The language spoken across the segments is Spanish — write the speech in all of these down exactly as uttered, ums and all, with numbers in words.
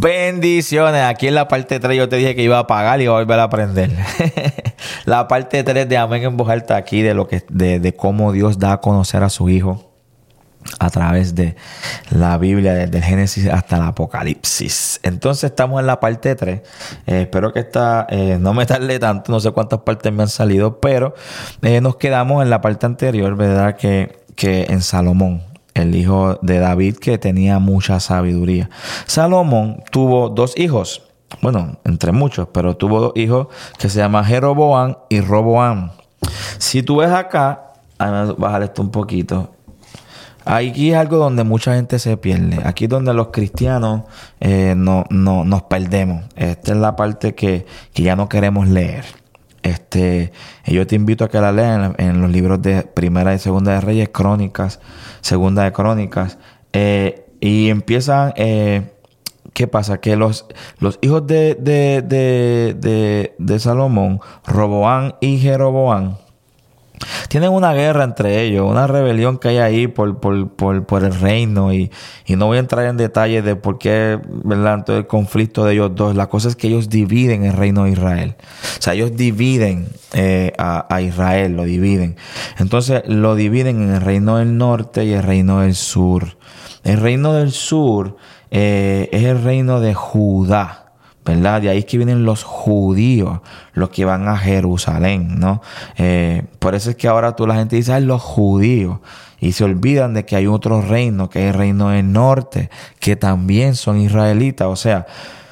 Bendiciones. Aquí en la parte tres yo te dije que iba a pagar y iba a volver a aprender. La parte tres de Amén en voz alta aquí de lo que de, de cómo Dios da a conocer a su Hijo a través de la Biblia, desde el Génesis hasta el Apocalipsis. Entonces estamos en la parte tres. Eh, espero que esta eh, no me tarde tanto, no sé cuántas partes me han salido, pero eh, nos quedamos en la parte anterior, ¿verdad? Que, que en Salomón, el hijo de David, que tenía mucha sabiduría. Salomón tuvo dos hijos, bueno, entre muchos, pero tuvo dos hijos que se llaman Jeroboam y Roboam. Si tú ves acá, a bajar esto un poquito. Aquí es algo donde mucha gente se pierde. Aquí es donde los cristianos eh, no, no, nos perdemos. Esta es la parte que, que ya no queremos leer. Este, yo te invito a que la lean en, en los libros de Primera y Segunda de Reyes, Crónicas, Segunda de Crónicas. Eh, y empiezan... Eh, ¿Qué pasa? Que los, los hijos de, de, de, de, de Salomón, Roboam y Jeroboam, tienen una guerra entre ellos, una rebelión que hay ahí por, por, por, por el reino. Y, y no voy a entrar en detalles de por qué, ¿verdad?, todo el conflicto de ellos dos. La cosa es que ellos dividen el reino de Israel. O sea, ellos dividen eh, a, a Israel, lo dividen. Entonces, lo dividen en el reino del norte y el reino del sur. El reino del sur eh, es el reino de Judá, ¿verdad? De ahí es que vienen los judíos, los que van a Jerusalén, ¿no? Eh, por eso es que ahora tú la gente dice, ay, los judíos. Y se olvidan de que hay otro reino, que es el reino del norte, que también son israelitas. O sea,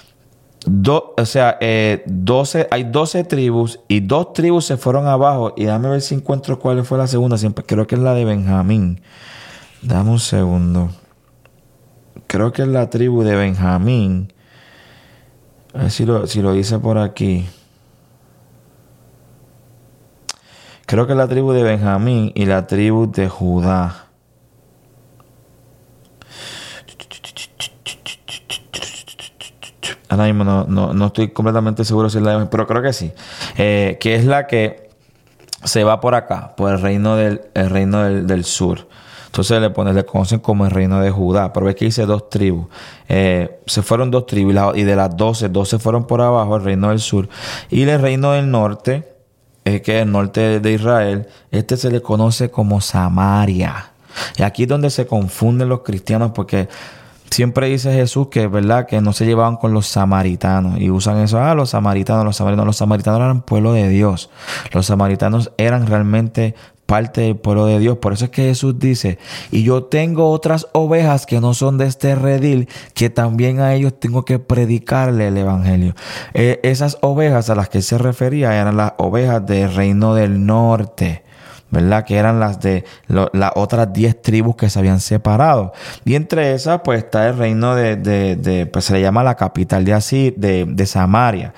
do, o sea eh, doce, hay doce tribus y dos tribus se fueron abajo. Y dame ver si encuentro cuál fue la segunda. Siempre, creo que es la de Benjamín. Dame un segundo. Creo que es la tribu de Benjamín. A ver si lo, si lo hice por aquí. Creo que es la tribu de Benjamín y la tribu de Judá. Ahora mismo no, no, no estoy completamente seguro si es la de, pero creo que sí. Eh, que es la que se va por acá, por el reino del, el reino del, del sur. Entonces le ponen, le conocen como el reino de Judá. Pero ves que dice dos tribus. Eh, se fueron dos tribus. Y de las doce, doce fueron por abajo, el reino del sur. Y el reino del norte, eh, que es el norte de Israel, este se le conoce como Samaria. Y aquí es donde se confunden los cristianos, porque siempre dice Jesús que es verdad que no se llevaban con los samaritanos. Y usan eso, ah, los samaritanos, los samaritanos. Los samaritanos eran pueblo de Dios. Los samaritanos eran realmente parte del pueblo de Dios. Por eso es que Jesús dice, y yo tengo otras ovejas que no son de este redil, que también a ellos tengo que predicarle el evangelio. Eh, esas ovejas a las que él se refería eran las ovejas del reino del norte, ¿verdad? Que eran las de lo, las otras diez tribus que se habían separado. Y entre esas, pues, está el reino de, de, de pues se le llama la capital de Asir, de, de Samaria.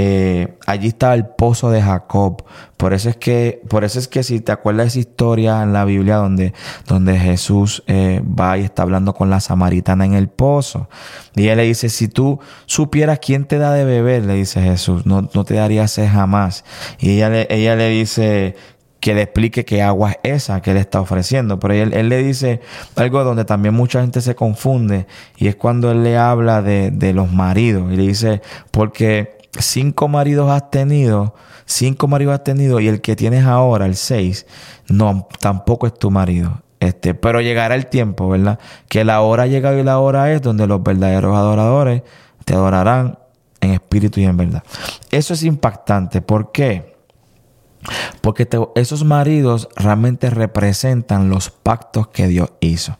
Eh, allí está el pozo de Jacob. Por eso es que, por eso es que si te acuerdas de esa historia en la Biblia donde, donde Jesús eh, va y está hablando con la samaritana en el pozo. Y ella le dice, si tú supieras quién te da de beber, le dice Jesús, no, no te daría sed jamás. Y ella le, ella le dice que le explique qué agua es esa que él está ofreciendo. Pero él, él le dice algo donde también mucha gente se confunde, y es cuando él le habla de, de los maridos. Y le dice, porque cinco maridos has tenido, cinco maridos has tenido, y el que tienes ahora, el seis, no, tampoco es tu marido. Este, pero llegará el tiempo, ¿verdad? Que la hora ha llegado y la hora es donde los verdaderos adoradores te adorarán en espíritu y en verdad. Eso es impactante. ¿Por qué? Porque te, esos maridos realmente representan los pactos que Dios hizo.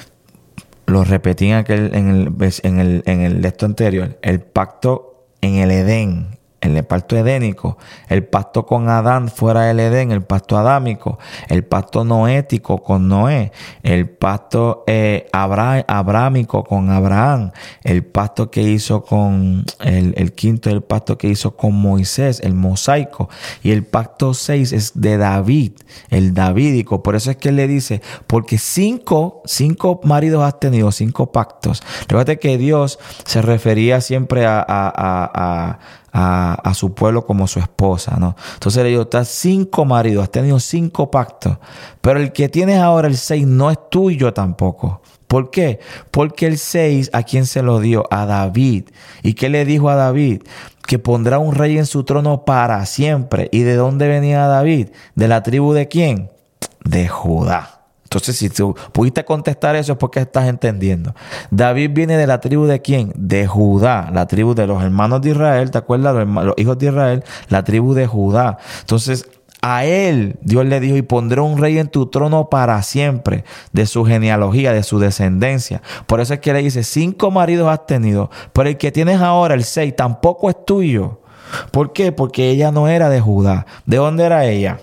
Lo repetí en, aquel, en, el, en, el, en el texto anterior. El pacto en el Edén, en el pacto edénico, el pacto con Adán fuera del Edén, el pacto adámico, el pacto noético con Noé, el pacto eh, abra, abrámico con Abraham, el pacto que hizo con el, el quinto, el pacto que hizo con Moisés, el mosaico, y el pacto seis es de David, el davídico. Por eso es que él le dice, porque cinco, cinco maridos has tenido, cinco pactos. Recuerda que Dios se refería siempre a, a, a, a A, a su pueblo como su esposa, ¿no? Entonces le digo, estás cinco maridos, has tenido cinco pactos, pero el que tienes ahora, el seis, no es tuyo tampoco. ¿Por qué? Porque el seis, ¿a quién se lo dio? A David. ¿Y qué le dijo a David? Que pondrá un rey en su trono para siempre. ¿Y de dónde venía David? ¿De la tribu de quién? De Judá. Entonces, si tú pudiste contestar eso es porque estás entendiendo. David viene de la tribu de quién? De Judá, la tribu de los hermanos de Israel. ¿Te acuerdas? Los, hermanos, los hijos de Israel, la tribu de Judá. Entonces, a él Dios le dijo, y pondré un rey en tu trono para siempre, de su genealogía, de su descendencia. Por eso es que le dice, cinco maridos has tenido, pero el que tienes ahora, el seis, tampoco es tuyo. ¿Por qué? Porque ella no era de Judá. ¿De dónde era ella?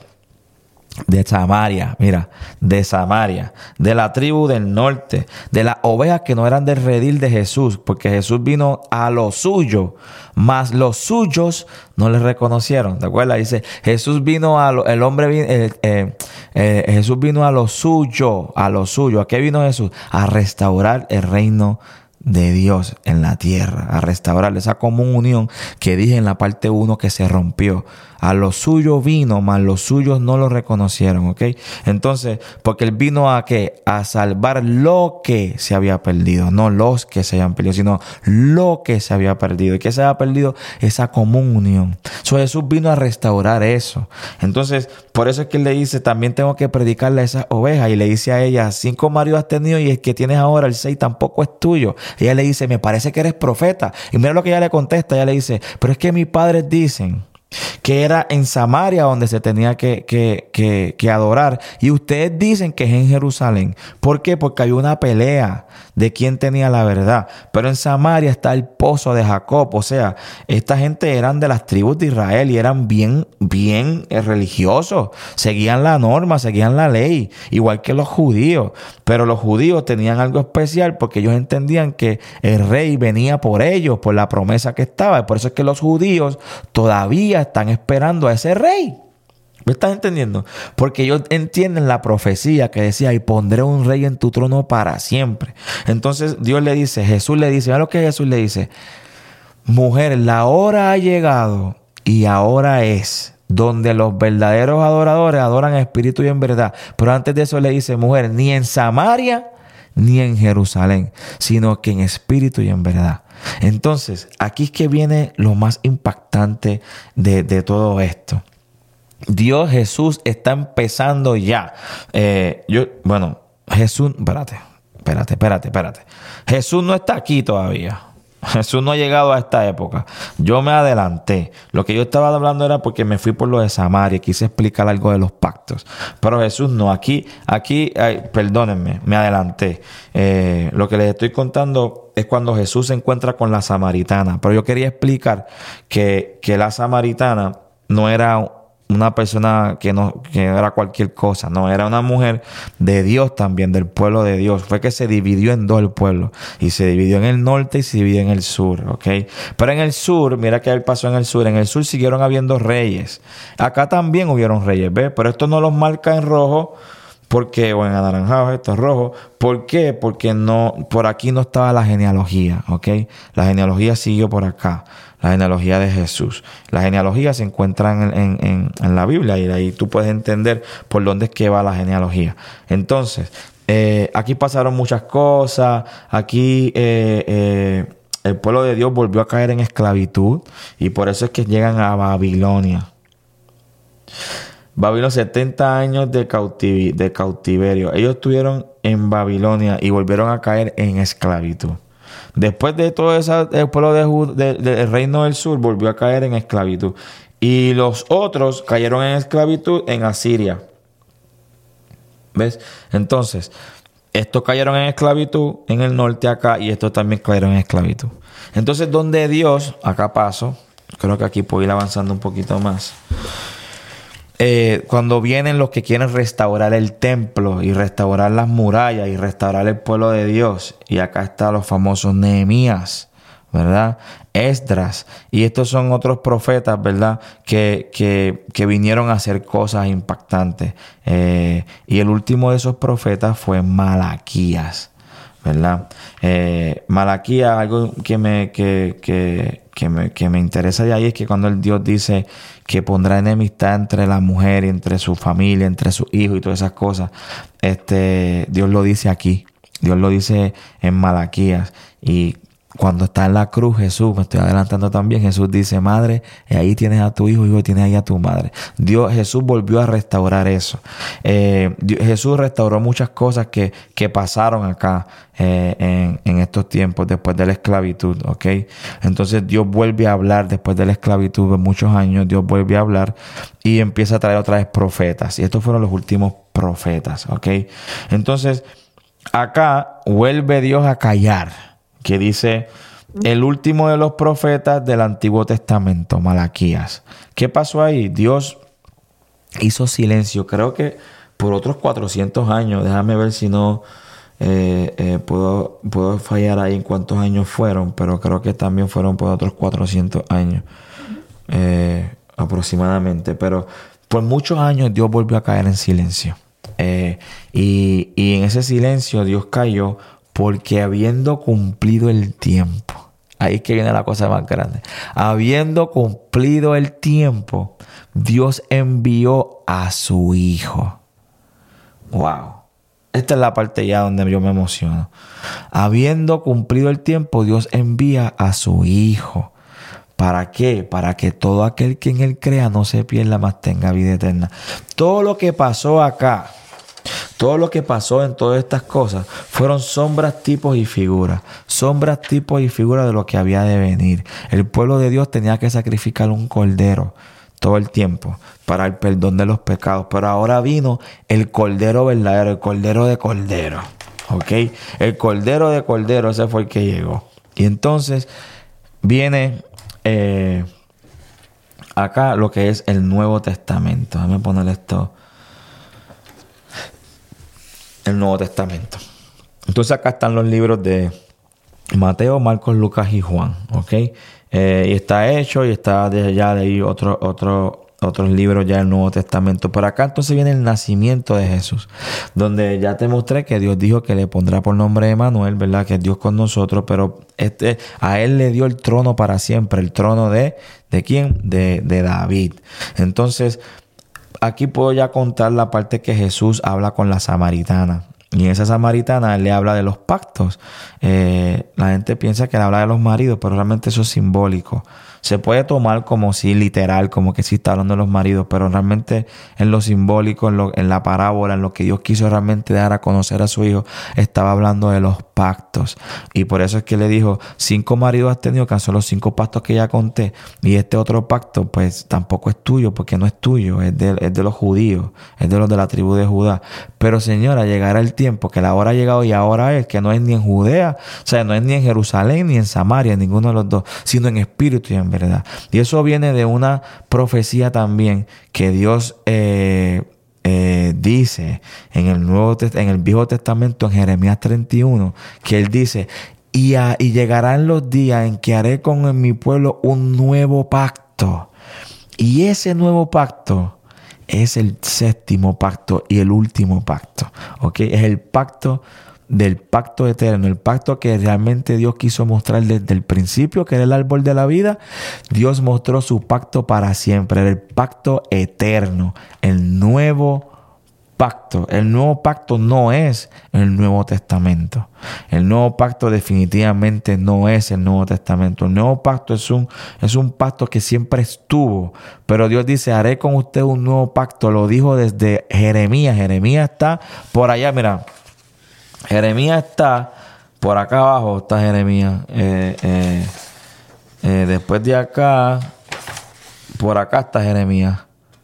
De Samaria, mira, de Samaria, de la tribu del norte, de las ovejas que no eran del redil de Jesús, porque Jesús vino a lo suyo, mas los suyos no le reconocieron. ¿Te acuerdas? Dice, Jesús vino a lo, el hombre, eh, eh, eh, Jesús vino a lo suyo, a lo suyo. ¿A qué vino Jesús? A restaurar el reino de Dios en la tierra, a restaurar esa común unión que dije en la parte uno que se rompió. A lo suyo vino, mas los suyos no lo reconocieron, ¿ok? Entonces, porque él vino a ¿qué? A salvar lo que se había perdido, no los que se habían perdido, sino lo que se había perdido. ¿Y qué se había perdido? Esa común unión. So, Jesús vino a restaurar eso. Entonces, por eso es que él le dice, también tengo que predicarle a esas ovejas. Y le dice a ella, cinco maridos has tenido y el que tienes ahora, el seis, tampoco es tuyo. Y ella le dice, me parece que eres profeta. Y mira lo que ella le contesta. Ella le dice, pero es que mis padres dicen que era en Samaria donde se tenía que, que, que, que adorar. Y ustedes dicen que es en Jerusalén. ¿Por qué? Porque hay una pelea de quién tenía la verdad. Pero en Samaria está el pozo de Jacob. O sea, esta gente eran de las tribus de Israel y eran bien, bien religiosos. Seguían la norma, seguían la ley, igual que los judíos. Pero los judíos tenían algo especial porque ellos entendían que el rey venía por ellos, por la promesa que estaba. Y por eso es que los judíos todavía están esperando a ese rey. ¿Me estás entendiendo? Porque ellos entienden la profecía que decía, y pondré un rey en tu trono para siempre. Entonces Dios le dice, Jesús le dice, mira lo que Jesús le dice, mujer, la hora ha llegado y ahora es donde los verdaderos adoradores adoran en espíritu y en verdad. Pero antes de eso le dice, mujer, ni en Samaria ni en Jerusalén, sino que en espíritu y en verdad. Entonces, aquí es que viene lo más impactante de, de todo esto. Dios, Jesús, está empezando ya. Eh, yo, bueno, Jesús, espérate, espérate, espérate, espérate. Jesús no está aquí todavía. Jesús no ha llegado a esta época. Yo me adelanté. Lo que yo estaba hablando era porque me fui por lo de Samaria. Quise explicar algo de los pactos. Pero Jesús no. Aquí, aquí, ay, perdónenme, me adelanté. Eh, lo que les estoy contando es cuando Jesús se encuentra con la samaritana. Pero yo quería explicar que, que la samaritana no era una persona que no, que era cualquier cosa, no, era una mujer de Dios también, del pueblo de Dios. Fue que se dividió en dos el pueblo, y se dividió en el norte y se dividió en el sur, ¿ok? Pero en el sur, mira que pasó en el sur, en el sur siguieron habiendo reyes. Acá también hubieron reyes, ¿ves? Pero esto no los marca en rojo, porque, o en anaranjado, esto es rojo. ¿Por qué? Porque no, por aquí no estaba la genealogía, ¿ok? La genealogía siguió por acá. La genealogía de Jesús. La genealogía se encuentra en, en, en, en la Biblia y de ahí tú puedes entender por dónde es que va la genealogía. Entonces, eh, aquí pasaron muchas cosas. Aquí eh, eh, el pueblo de Dios volvió a caer en esclavitud y por eso es que llegan a Babilonia. Babilonia, setenta años de, cautivi- de cautiverio. Ellos estuvieron en Babilonia y volvieron a caer en esclavitud. Después de todo eso, el pueblo del de, de, de reino del sur volvió a caer en esclavitud. Y los otros cayeron en esclavitud en Asiria. ¿Ves? Entonces, estos cayeron en esclavitud en el norte acá y estos también cayeron en esclavitud. Entonces, donde Dios, acá paso, creo que aquí puedo ir avanzando un poquito más. Eh, cuando vienen los que quieren restaurar el templo y restaurar las murallas y restaurar el pueblo de Dios, y acá están los famosos Nehemías, ¿verdad? Esdras, y estos son otros profetas, ¿verdad? Que, que, que vinieron a hacer cosas impactantes. Eh, y el último de esos profetas fue Malaquías, ¿verdad? Eh, Malaquías, algo que me, que, que, que, me, que me interesa de ahí es que cuando el Dios dice que pondrá enemistad entre la mujer y entre su familia, entre sus hijos y todas esas cosas, este, Dios lo dice aquí. Dios lo dice en Malaquías. Y cuando está en la cruz Jesús, me estoy adelantando también, Jesús dice, madre, y ahí tienes a tu hijo, hijo, tienes ahí a tu madre. Dios, Jesús volvió a restaurar eso. Eh, Dios, Jesús restauró muchas cosas que, que pasaron acá eh, en, en estos tiempos, después de la esclavitud, ¿ok? Entonces Dios vuelve a hablar después de la esclavitud de muchos años, Dios vuelve a hablar y empieza a traer otra vez profetas. Y estos fueron los últimos profetas, ¿ok? Entonces, acá vuelve Dios a callar, que dice el último de los profetas del Antiguo Testamento, Malaquías. ¿Qué pasó ahí? Dios hizo silencio, creo que por otros cuatrocientos años. Déjame ver si no eh, eh, puedo, puedo fallar ahí en cuántos años fueron, pero creo que también fueron por otros cuatrocientos años eh, aproximadamente. Pero por muchos años Dios volvió a caer en silencio. Eh, y, y en ese silencio Dios cayó porque habiendo cumplido el tiempo, ahí es que viene la cosa más grande, habiendo cumplido el tiempo, Dios envió a su Hijo. Wow. Esta es la parte ya donde yo me emociono. Habiendo cumplido el tiempo, Dios envía a su Hijo. ¿Para qué? Para que todo aquel que en Él crea no se pierda, mas tenga vida eterna. Todo lo que pasó acá, todo lo que pasó en todas estas cosas fueron sombras, tipos y figuras. Sombras, tipos y figuras de lo que había de venir. El pueblo de Dios tenía que sacrificar un cordero todo el tiempo para el perdón de los pecados. Pero ahora vino el cordero verdadero, el cordero de cordero. ¿Ok? El cordero de cordero, ese fue el que llegó. Y entonces viene eh, acá lo que es el Nuevo Testamento. Déjame poner esto. El Nuevo Testamento. Entonces acá están los libros de Mateo, Marcos, Lucas y Juan, ¿ok? Eh, y está hecho y está de ya de ahí otro, otro, otros libros ya del Nuevo Testamento. Pero acá entonces viene el nacimiento de Jesús, donde ya te mostré que Dios dijo que le pondrá por nombre Emmanuel, ¿verdad? Que es Dios con nosotros, pero este, a Él le dio el trono para siempre, el trono de, ¿de quién? De, de David. Entonces, aquí puedo ya contar la parte que Jesús habla con la samaritana. Y en esa samaritana él le habla de los pactos. Eh, la gente piensa que le habla de los maridos, pero realmente eso es simbólico. Se puede tomar como si literal, como que sí está hablando de los maridos, pero realmente en lo simbólico, en, lo, en la parábola, en lo que Dios quiso realmente dar a conocer a su hijo, estaba hablando de los pactos. Y por eso es que le dijo, cinco maridos has tenido, que son los cinco pactos que ya conté. Y este otro pacto, pues tampoco es tuyo, porque no es tuyo, es de, es de los judíos, es de los de la tribu de Judá. Pero señora, llegará el tiempo, que la hora ha llegado y ahora es, que no es ni en Judea, o sea, no es ni en Jerusalén, ni en Samaria, ninguno de los dos, sino en espíritu y en verdad. Y eso viene de una profecía también que Dios eh, eh, dice en el Nuevo en el Viejo Testamento, en Jeremías treinta y uno, que Él dice, y, a, y llegarán los días en que haré con mi pueblo un nuevo pacto. Y ese nuevo pacto es el séptimo pacto y el último pacto. ¿Ok? Es el pacto del pacto eterno, el pacto que realmente Dios quiso mostrar desde el principio, que era el árbol de la vida. Dios mostró su pacto para siempre, era el pacto eterno, el nuevo pacto. El nuevo pacto no es el Nuevo Testamento. El nuevo pacto definitivamente no es el Nuevo Testamento. El nuevo pacto es un, es un pacto que siempre estuvo, pero Dios dice, haré con usted un nuevo pacto. Lo dijo desde Jeremías. Jeremías está por allá, mira. Jeremías está por acá abajo, está Jeremías. Eh, eh, eh, después de acá, por acá está Jeremías.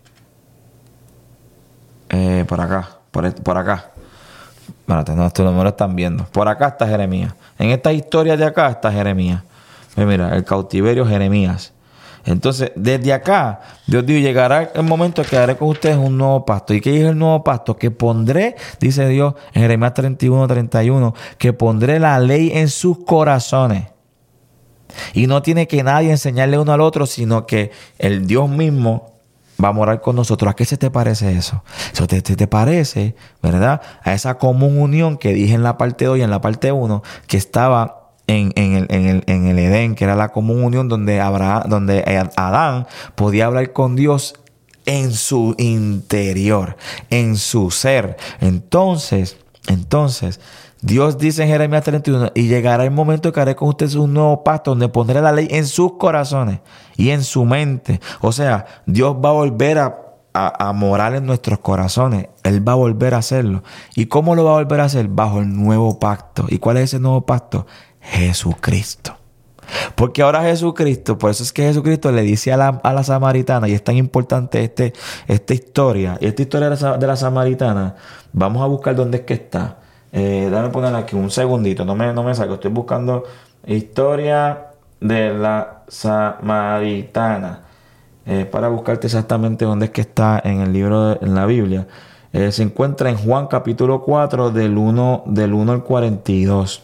Eh, por acá, por, por acá. Espérate, no, esto no me lo están viendo. Por acá está Jeremías. En esta historia de acá está Jeremías. Eh, mira, el cautiverio Jeremías. Entonces, desde acá, Dios dijo, llegará el momento que haré con ustedes un nuevo pacto. ¿Y qué es el nuevo pacto? Que pondré, dice Dios en Jeremías treinta y uno, treinta y uno, que pondré la ley en sus corazones. Y no tiene que nadie enseñarle uno al otro, sino que el Dios mismo va a morar con nosotros. ¿A qué se te parece eso? Eso te, te, te parece, ¿verdad? A esa común unión que dije en la parte dos y en la parte uno, que estaba En, en, el, en, el, en el Edén, que era la común unión donde, Abraham, donde Adán podía hablar con Dios en su interior, en su ser. Entonces, entonces Dios dice en Jeremías treinta y uno, y llegará el momento que haré con ustedes un nuevo pacto donde pondré la ley en sus corazones y en su mente. O sea, Dios va a volver a, a, a morar en nuestros corazones. Él va a volver a hacerlo. ¿Y cómo lo va a volver a hacer? Bajo el nuevo pacto. ¿Y cuál es ese nuevo pacto? Jesucristo. Porque ahora Jesucristo, por eso es que Jesucristo le dice a la, a la samaritana, y es tan importante este, esta historia, y esta historia de la, de la samaritana, vamos a buscar dónde es que está. Eh, dame poner aquí un segundito, no me, no me saco, estoy buscando historia de la samaritana, eh, para buscarte exactamente dónde es que está en el libro, de, en la Biblia. Eh, se encuentra en Juan capítulo cuatro del uno, del uno al cuarenta y dos.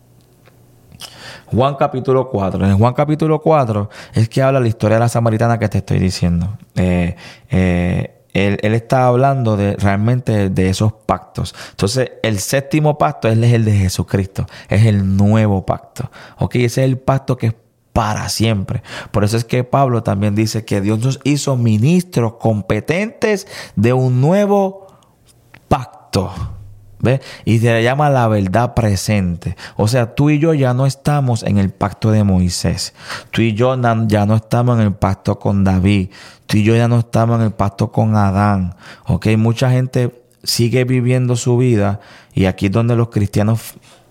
Juan capítulo cuatro. En Juan capítulo cuatro es que habla la historia de la samaritana que te estoy diciendo. Eh, eh, él, él está hablando de realmente de esos pactos. Entonces, el séptimo pacto es el de Jesucristo. Es el nuevo pacto. Ok, ese es el pacto que es para siempre. Por eso es que Pablo también dice que Dios nos hizo ministros competentes de un nuevo pacto. ¿Ve? Y se le llama la verdad presente. O sea, tú y yo ya no estamos en el pacto de Moisés. Tú y yo ya no estamos en el pacto con David. Tú y yo ya no estamos en el pacto con Adán. ¿Ok? Mucha gente sigue viviendo su vida. Y aquí es donde los cristianos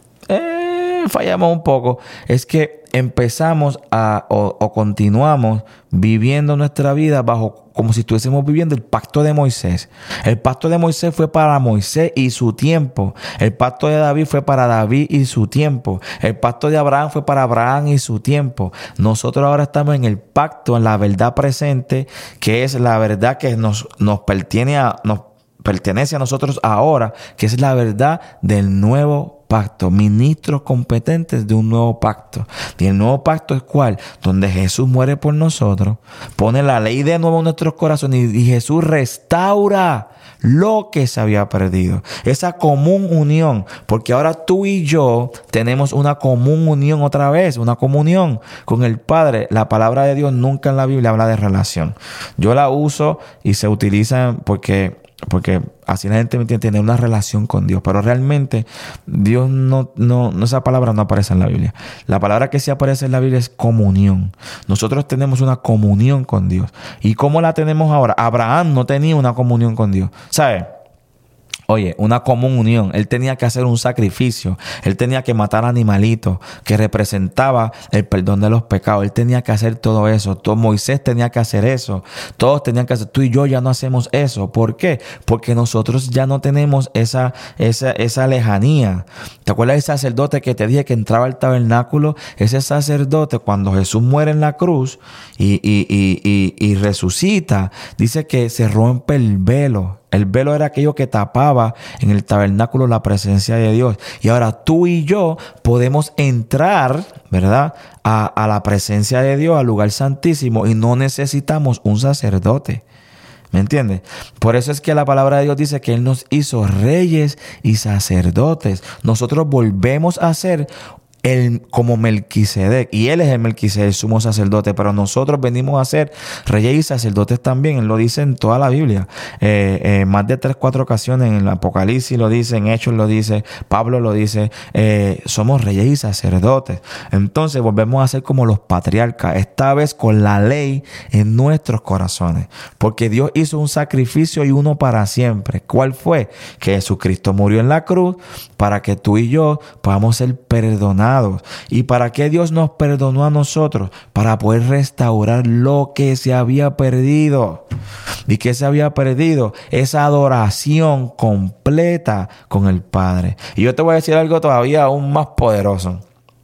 eh, fallamos un poco. Es que empezamos a, o, o continuamos viviendo nuestra vida bajo como si estuviésemos viviendo el pacto de Moisés. El pacto de Moisés fue para Moisés y su tiempo. El pacto de David fue para David y su tiempo. El pacto de Abraham fue para Abraham y su tiempo. Nosotros ahora estamos en el pacto, en la verdad presente, que es la verdad que nos, nos pertenece a, nos pertenece a nosotros ahora, que es la verdad del nuevo pacto, ministros competentes de un nuevo pacto. Y el nuevo pacto es ¿cuál? Donde Jesús muere por nosotros, pone la ley de nuevo en nuestros corazones y Jesús restaura lo que se había perdido. Esa común unión, porque ahora tú y yo tenemos una común unión otra vez, una comunión con el Padre. La palabra de Dios nunca en la Biblia habla de relación. Yo la uso y se utiliza porque Porque así la gente tiene una relación con Dios. Pero realmente Dios no, no, no, esa palabra no aparece en la Biblia. La palabra que sí aparece en la Biblia es comunión. Nosotros tenemos una comunión con Dios. ¿Y cómo la tenemos ahora? Abraham no tenía una comunión con Dios. ¿Sabes? Oye, una común unión. Él tenía que hacer un sacrificio. Él tenía que matar animalitos que representaba el perdón de los pecados. Él tenía que hacer todo eso. Todo, Moisés tenía que hacer eso. Todos tenían que hacer. Tú y yo ya no hacemos eso. ¿Por qué? Porque nosotros ya no tenemos esa, esa, esa lejanía. ¿Te acuerdas del sacerdote que te dije que entraba al tabernáculo? Ese sacerdote, cuando Jesús muere en la cruz y, y, y, y, y resucita, dice que se rompe el velo. El velo era aquello que tapaba en el tabernáculo la presencia de Dios. Y ahora tú y yo podemos entrar, ¿verdad?, a, a la presencia de Dios, al lugar santísimo, y no necesitamos un sacerdote. ¿Me entiendes? Por eso es que la palabra de Dios dice que Él nos hizo reyes y sacerdotes. Nosotros volvemos a ser El, como Melquisedec, y él es el Melquisedec, el sumo sacerdote, pero nosotros venimos a ser reyes y sacerdotes también. Él lo dice en toda la Biblia, eh, eh, más de tres, cuatro ocasiones. En el Apocalipsis lo dice, en Hechos lo dice, Pablo lo dice, eh, somos reyes y sacerdotes. Entonces volvemos a ser como los patriarcas, esta vez con la ley en nuestros corazones, porque Dios hizo un sacrificio y uno para siempre. ¿Cuál fue? Que Jesucristo murió en la cruz para que tú y yo podamos ser perdonados. ¿Y para qué Dios nos perdonó a nosotros? Para poder restaurar lo que se había perdido. ¿Y qué se había perdido? Esa adoración completa con el Padre. Y yo te voy a decir algo todavía aún más poderoso.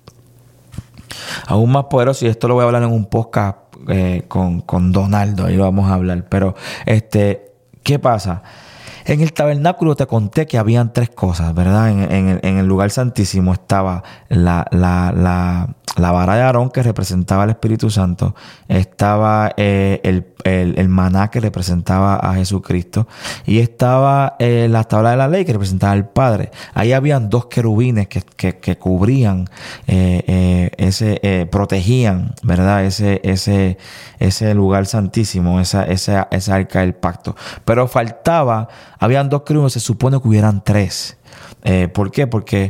Aún más poderoso, y esto lo voy a hablar en un podcast eh, con, con Donaldo. Ahí lo vamos a hablar. Pero, este, ¿qué pasa? En el tabernáculo te conté que habían tres cosas, ¿verdad? En, en, el, en el lugar santísimo estaba la, la, la, la vara de Aarón, que representaba al Espíritu Santo. Estaba eh, el, el, el maná, que representaba a Jesucristo. Y estaba eh, la tabla de la ley, que representaba al Padre. Ahí habían dos querubines que, que, que cubrían, eh, eh, ese, eh, protegían, ¿verdad? Ese, ese, ese lugar santísimo, esa, esa, esa arca del pacto. Pero faltaba... Habían dos querubines, se supone que hubieran tres. Eh, ¿Por qué? Porque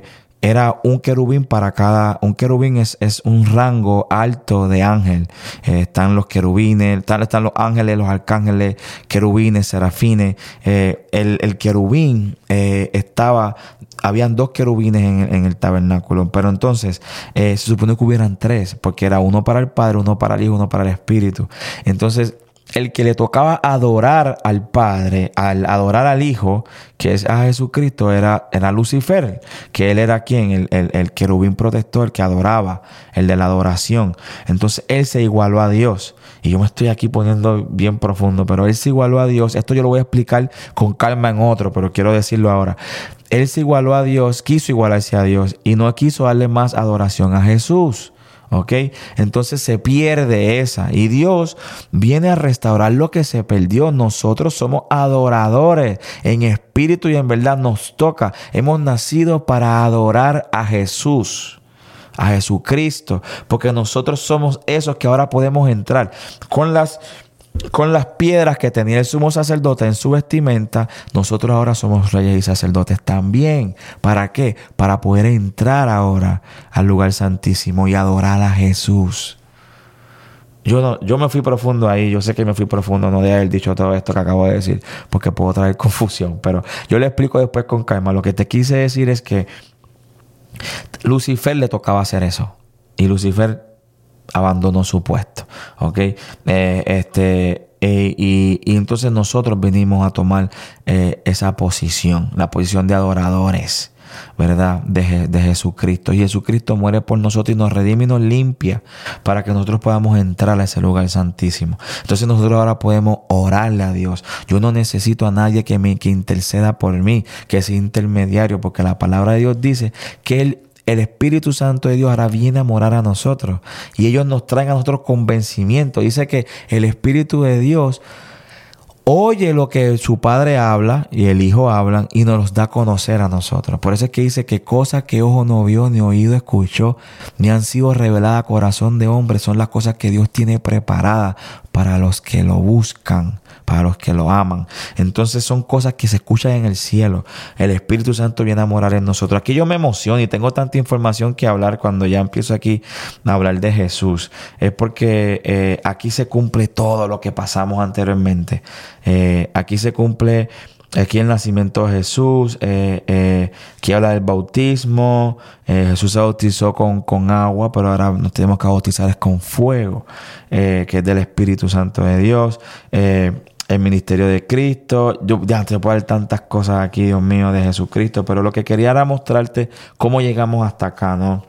era un querubín para cada, un querubín es, es un rango alto de ángel. Eh, están los querubines, están, están los ángeles, los arcángeles, querubines, serafines. Eh, el, el querubín eh, estaba, habían dos querubines en, en el tabernáculo, pero entonces eh, se supone que hubieran tres, porque era uno para el Padre, uno para el Hijo, uno para el Espíritu. Entonces, el que le tocaba adorar al Padre, al adorar al Hijo, que es a Jesucristo, era, era Lucifer, que él era quien, el, el, el querubín protector que adoraba, el de la adoración. Entonces él se igualó a Dios. Y yo me estoy aquí poniendo bien profundo, pero él se igualó a Dios. Esto yo lo voy a explicar con calma en otro, pero quiero decirlo ahora. Él se igualó a Dios, quiso igualarse a Dios y no quiso darle más adoración a Jesús. ¿Ok? Entonces se pierde esa y Dios viene a restaurar lo que se perdió. Nosotros somos adoradores en espíritu y en verdad nos toca. Hemos nacido para adorar a Jesús, a Jesucristo, porque nosotros somos esos que ahora podemos entrar con las Con las piedras que tenía el sumo sacerdote en su vestimenta. Nosotros ahora somos reyes y sacerdotes también. ¿Para qué? Para poder entrar ahora al lugar santísimo y adorar a Jesús. Yo no, yo me fui profundo ahí. Yo sé que me fui profundo, no de haber dicho todo esto que acabo de decir, porque puedo traer confusión. Pero yo le explico después con calma. Lo que te quise decir es que Lucifer le tocaba hacer eso. Y Lucifer abandonó su puesto, ¿ok? Eh, este, eh, y, y entonces nosotros venimos a tomar eh, esa posición, la posición de adoradores, ¿verdad? De, de Jesucristo. Y Jesucristo muere por nosotros y nos redime y nos limpia para que nosotros podamos entrar a ese lugar santísimo. Entonces nosotros ahora podemos orarle a Dios. Yo no necesito a nadie que me que interceda por mí, que sea intermediario, porque la palabra de Dios dice que Él El Espíritu Santo de Dios ahora viene a morar a nosotros y ellos nos traen a nosotros convencimiento. Dice que el Espíritu de Dios oye lo que su Padre habla y el Hijo hablan y nos los da a conocer a nosotros. Por eso es que dice que cosas que ojo no vio, ni oído escuchó, ni han sido reveladas a corazón de hombre, son las cosas que Dios tiene preparadas para los que lo buscan, para los que lo aman. Entonces son cosas que se escuchan en el cielo. El Espíritu Santo viene a morar en nosotros. Aquí yo me emociono y tengo tanta información que hablar cuando ya empiezo aquí a hablar de Jesús. Es porque eh, aquí se cumple todo lo que pasamos anteriormente. Eh, aquí se cumple aquí el nacimiento de Jesús, eh, eh, que habla del bautismo. Eh, Jesús se bautizó con, con agua, pero ahora nos tenemos que bautizar es con fuego, eh, que es del Espíritu Santo de Dios. Eh, el ministerio de Cristo. Yo ya te puedo dar tantas cosas aquí, Dios mío, de Jesucristo, pero lo que quería era mostrarte cómo llegamos hasta acá, ¿no?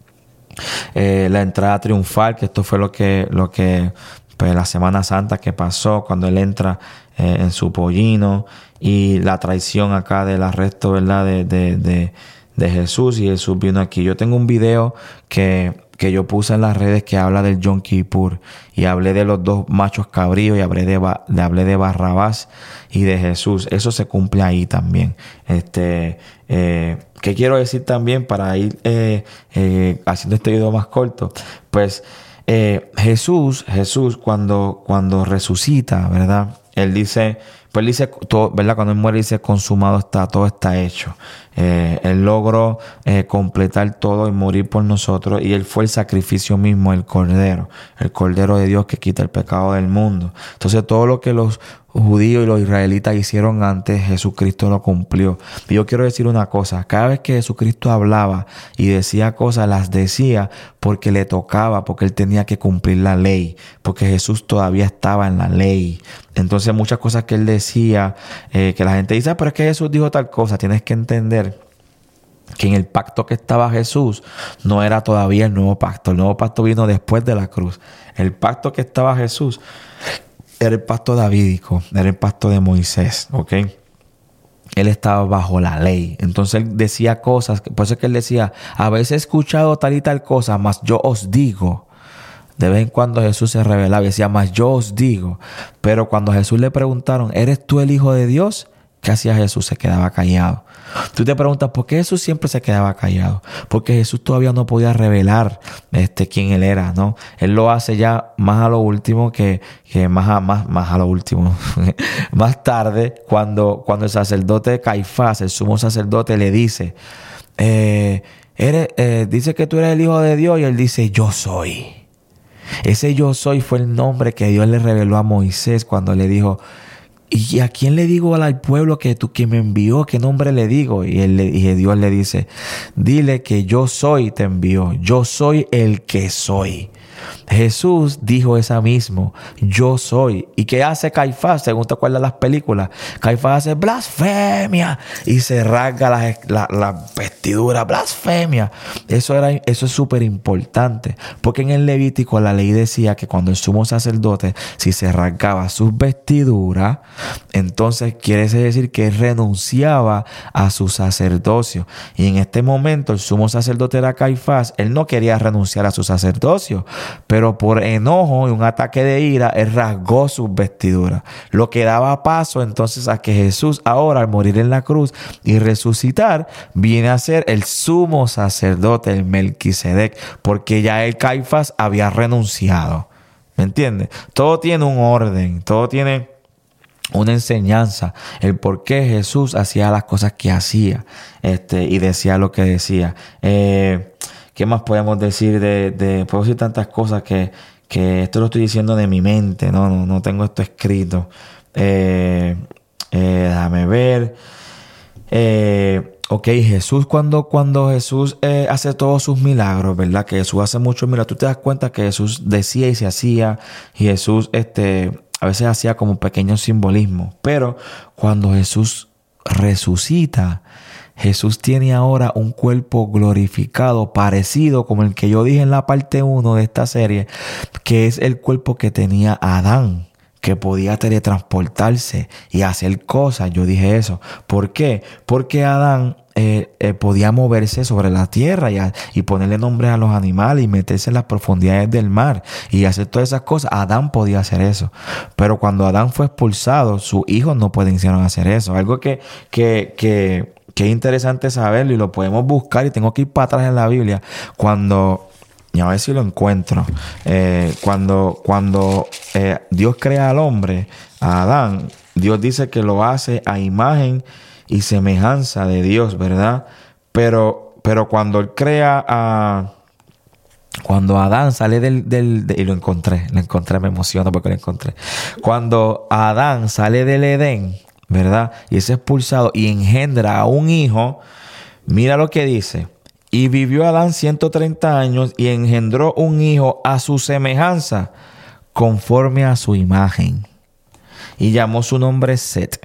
Eh, la entrada triunfal, que esto fue lo que, lo que pues la Semana Santa que pasó cuando él entra eh, en su pollino, y la traición acá del arresto, ¿verdad? De, de, de, de Jesús, y Jesús vino aquí. Yo tengo un video que que yo puse en las redes que habla del Yom Kippur y hablé de los dos machos cabríos y hablé de, de, hablé de Barrabás y de Jesús. Eso se cumple ahí también. Este, eh, ¿qué quiero decir también para ir eh, eh, haciendo este video más corto? Pues eh, Jesús, Jesús cuando, cuando resucita, ¿verdad? Él dice, pues él dice, todo, ¿verdad? Cuando él muere dice, consumado está, todo está hecho. Eh, él logró eh, completar todo y morir por nosotros, y él fue el sacrificio mismo, el cordero, el cordero de Dios que quita el pecado del mundo. Entonces todo lo que los judíos y los israelitas hicieron antes, Jesucristo lo cumplió. Y yo quiero decir una cosa, cada vez que Jesucristo hablaba y decía cosas, las decía porque le tocaba, porque él tenía que cumplir la ley, porque Jesús todavía estaba en la ley. Entonces muchas cosas que él decía, eh, que la gente dice, ah, pero es que Jesús dijo tal cosa. Tienes que entender que en el pacto que estaba Jesús no era todavía el nuevo pacto. El nuevo pacto vino después de la cruz. El pacto que estaba Jesús era el pacto davídico, era el pacto de Moisés, ¿ok? Él estaba bajo la ley. Entonces él decía cosas, por eso es que él decía, habéis escuchado tal y tal cosa, mas yo os digo. De vez en cuando Jesús se revelaba y decía, mas yo os digo. Pero cuando a Jesús le preguntaron, ¿eres tú el Hijo de Dios? ¿Qué hacía Jesús? Se quedaba callado. Tú te preguntas, ¿por qué Jesús siempre se quedaba callado? Porque Jesús todavía no podía revelar este, quién él era, ¿no? Él lo hace ya más a lo último, que, que más, a, más, más a lo último. Más tarde, cuando, cuando el sacerdote Caifás, el sumo sacerdote, le dice, eh, eres, eh, dice que tú eres el Hijo de Dios, y él dice, yo soy. Ese yo soy fue el nombre que Dios le reveló a Moisés cuando le dijo, ¿y a quién le digo al pueblo que tú que me envió? ¿Qué nombre le digo? Y, él, y Dios le dice, dile que yo soy te envió. Yo soy el que soy. Jesús dijo esa mismo, yo soy. ¿Y qué hace Caifás? Según te acuerdas las películas, Caifás hace blasfemia y se rasga la, la, la vestidura, blasfemia. Eso era, eso es súper importante, porque en el Levítico la ley decía que cuando el sumo sacerdote, si se rasgaba sus vestiduras, entonces quiere decir que él renunciaba a su sacerdocio. Y en este momento el sumo sacerdote era Caifás. Él no quería renunciar a su sacerdocio, pero por enojo y un ataque de ira, él rasgó sus vestiduras. Lo que daba paso entonces a que Jesús ahora, al morir en la cruz y resucitar, viene a ser el sumo sacerdote, el Melquisedec, porque ya el Caifás había renunciado. ¿Me entiendes? Todo tiene un orden, todo tiene una enseñanza, el por qué Jesús hacía las cosas que hacía, este, y decía lo que decía. Eh... ¿Qué más podemos decir de, de... Puedo decir tantas cosas que, que esto lo estoy diciendo de mi mente, no, no, no tengo esto escrito. Eh, eh, déjame ver. Eh, ok, Jesús, cuando, cuando Jesús eh, hace todos sus milagros, ¿verdad? Que Jesús hace muchos milagros. Tú te das cuenta que Jesús decía y se hacía. Y Jesús este, a veces hacía como pequeños simbolismos. Pero cuando Jesús resucita, Jesús tiene ahora un cuerpo glorificado, parecido como el que yo dije en la parte uno de esta serie, que es el cuerpo que tenía Adán, que podía teletransportarse y hacer cosas. Yo dije eso. ¿Por qué? Porque Adán eh, eh, podía moverse sobre la tierra y, a, y ponerle nombres a los animales y meterse en las profundidades del mar y hacer todas esas cosas. Adán podía hacer eso. Pero cuando Adán fue expulsado, sus hijos no pueden hacer eso. Algo que... que, que Qué interesante saberlo, y lo podemos buscar, y tengo que ir para atrás en la Biblia. Cuando, y a ver si lo encuentro, eh, cuando, cuando eh, Dios crea al hombre, a Adán, Dios dice que lo hace a imagen y semejanza de Dios, ¿verdad? Pero, pero cuando Él crea a... Cuando Adán sale del... del de, y lo encontré, lo encontré, me emociono porque lo encontré. Cuando Adán sale del Edén, ¿verdad? Y es expulsado y engendra a un hijo. Mira lo que dice. Y vivió Adán ciento treinta años y engendró un hijo a su semejanza, conforme a su imagen. Y llamó su nombre Set.